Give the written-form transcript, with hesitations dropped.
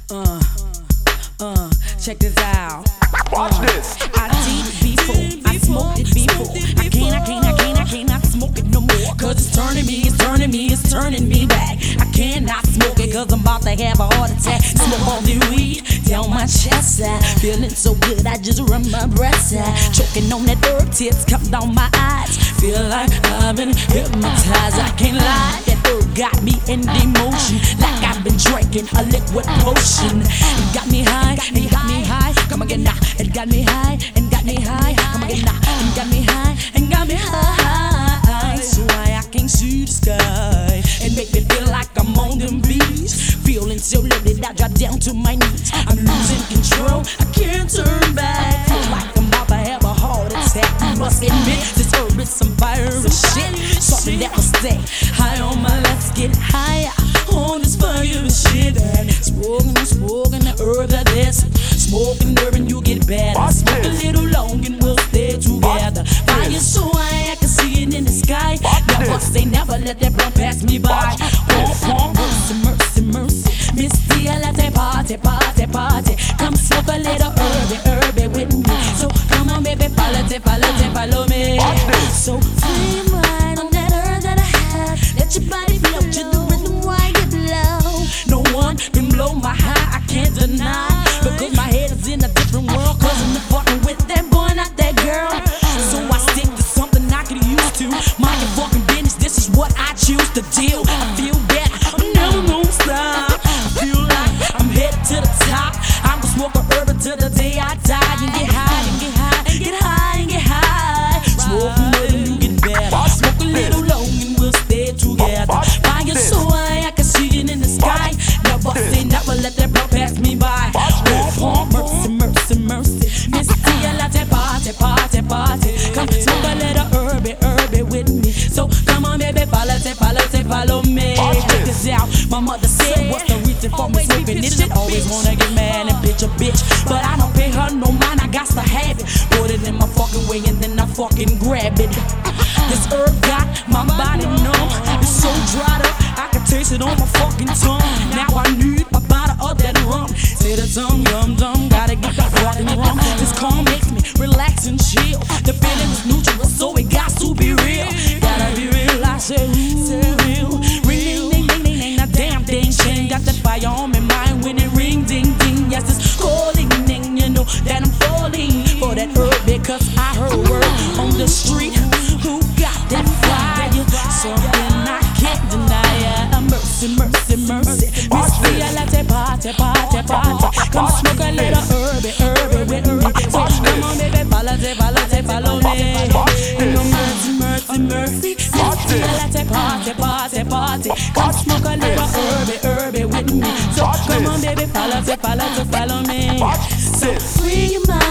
Uh, Check this out. Watch this. I did it before, I smoked it before. I cannot smoke it no more. Cause it's turning me back. I cannot smoke it cause I'm about to have a heart attack. Smoke all the weed down my chest side. Feeling so good, I just run my breath out. Choking on that herb, tears come down my eyes. Feel like I've been hypnotized, I can't lie. That herb got me in demotion, like I've been drinking a liquid potion. It got me high, it got me high. Come again now. It got me high, and got me high. Come again now. It got me high, and got me high. So I can see the sky and make me feel like I'm on them beats. Feeling so loaded, I drop down to my knees. I'm losing control, I can't turn back. Feel like I'm about to have a heart attack. You must admit, this herb is some virus shit. Something that will stay high on my let's get higher on this fire shit. And smoking the herb that is. Smoking herb and you get better. Smoke a little long and we'll stay together. Fire so high, I can see it in the sky. Never say never, let that blunt pass me by. Mercy. Misty, I let that party. Come smoke a little herb with me. So come on, baby, follow me. So free your mind on that herb that I have. Let your body float to the rhythm while you blow. No one can blow my high, I can't deny. Because my head is in a different world. Cause I'm fucking with that boy, not that girl. So I stick to something I can use to. Mind your fucking business, this is what I choose to do. I feel better, I'm never gonna stop. I feel like I'm headed to the top. I'm gonna smoke a herb until the day I die. And get high, and get high, and get high, and get high. Smoke a little, you get better. Smoke a little long and we'll stay together. Fire so high, I can see it in the sky. Never say never, let that blood pass me by. Mercy. Misty, I like that party. Come smoke a little herb with me. So come on, baby, follow me. Check this out. My mother said, what's the reason for me smoking this shit? Always wanna get mad and bitch a bitch, but I don't pay her no mind. I got to have it. Put it in my fucking way and then I fucking grab it. This herb got my body numb. It's so dried up, I can taste it on my fucking tongue. Now I need a bottle of that rum. Say the tongue, yum, gotta get that fucking rum. This calm makes me relax and chill. The feeling is neutral, so it got to be real. Gotta be real, I say real. Ring, ding, ain't a damn thing. Shane got that fire on my mind when it ring, ding. Yes, it's calling, you know that I'm falling for that herb because I heard word on the street. Who got that fire? Something I can't deny. Mercy. Misty, I like that party. Come smoke a little herb with me. So come on, baby, follow me. No mercy. Misty, I like that party. Come smoke a little herb with me. So come on, baby, follow me. So free your mind.